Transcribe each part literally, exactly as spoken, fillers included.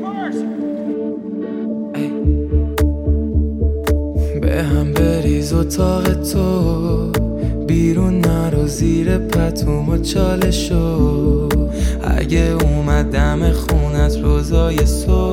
به هم بریز اتاق تو، بیرون نرو زیر پتوم و چالشو. اگه اومد دم خونت روزای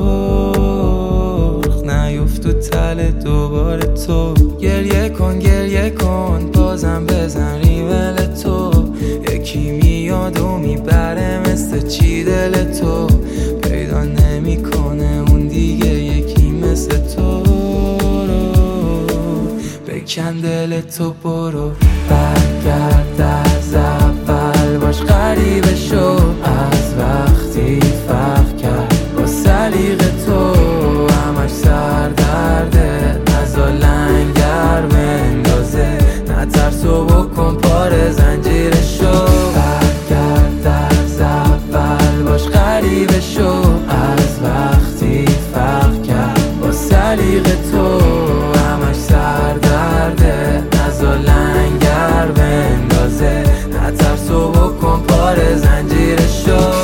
سرخ، نیفت تو تل دوباره تو. گریه کن گریه کن بازم بزن ریمل تو. یکی میاد و میبره مثل چی دل تو. پیدا نمیکنه اون دیگه یکی مثل تو رو. بکن دل تو برو، برگرد از اول باش غریبه شو. از وقتی فرق کرد با سلیقه تو، همش سر درده نزا لنگر بندازه. نترسو بکن پاره زنجیره شو. برگرد از اول باش غریبه شو. از وقتی فرق کرد با سلیقه تو، همش سر درده نزا لنگر بندازه. نترسو بکن پاره زنجیره شو.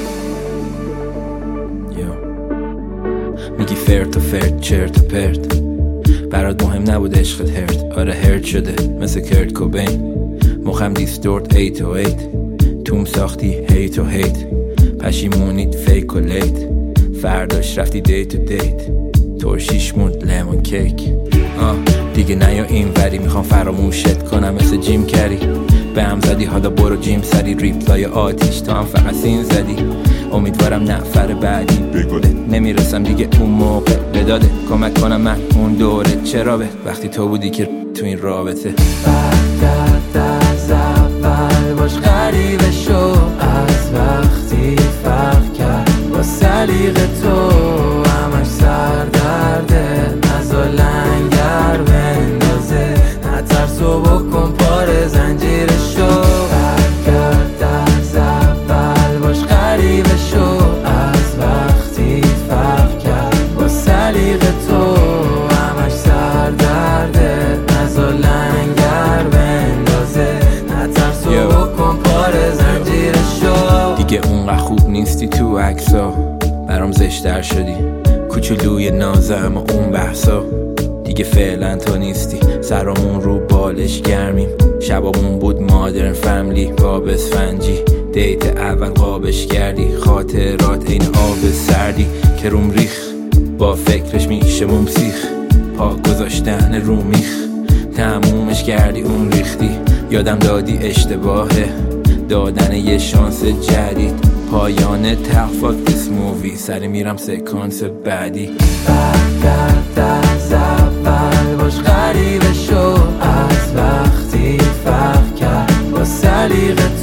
میگی فرد و فرد چرت و پرت، برات مهم نبود عشقت هرد. آره هرد شده مثل کرد کوبین، مخم دیستورت ایت و ایت. توم ساختی هیت و هیت، پشیمونیت فیک و لیت. فرداش رفتی دیت و دیت، ترشیش موند لیمون کیک. آه دیگه نیا این وری، میخوام فراموشت کنم مثل جیم کری. به هم زدی حالا برو جیم سری، ریپلای آتیش تو هم فقط سین زدی. امیدوارم نفر بعدی بگوله، نمیرسم دیگه اون موقع بداده. کمک کنم من اون دوره چرا به وقتی تو بودی که تو این رابطه. برگرد از اول باش غریبه شو. از وقتی فرق کرد با سلیقه تو، همش سر درده نزا لنگر بندازه. نترسو بکن پاره زنجیره شو. برگرد از اول باش غریبه شو. از وقتی فرق کرد با سلیقه تو، همش سر درده نزا لنگر بندازه. نترسو بکن پاره زنجیره شو. دیگه اونقدر خوب نیستی تو عکسا، برام زشتر شدی کوچولوی نازم و اون بحثا. دیگه فعلا تو نیستی، سرامون رو بالش گرمیم. شبامون بود مادرن فیملی با بسفنجی. دیت اول قابش کردی، خاطرات این آب سردی که روم ریخ. با فکرش میشه ممسیخ، پا گذاشتن رو میخ. تمومش کردی اون ریختی، یادم دادی اشتباهه دادن یه شانس جدید. پایان تخفاک دیس مووی، سری میرم سکانس بعدی. برگرد از اول باش غریبه شو. از وقتی فرق کرد با سلیقه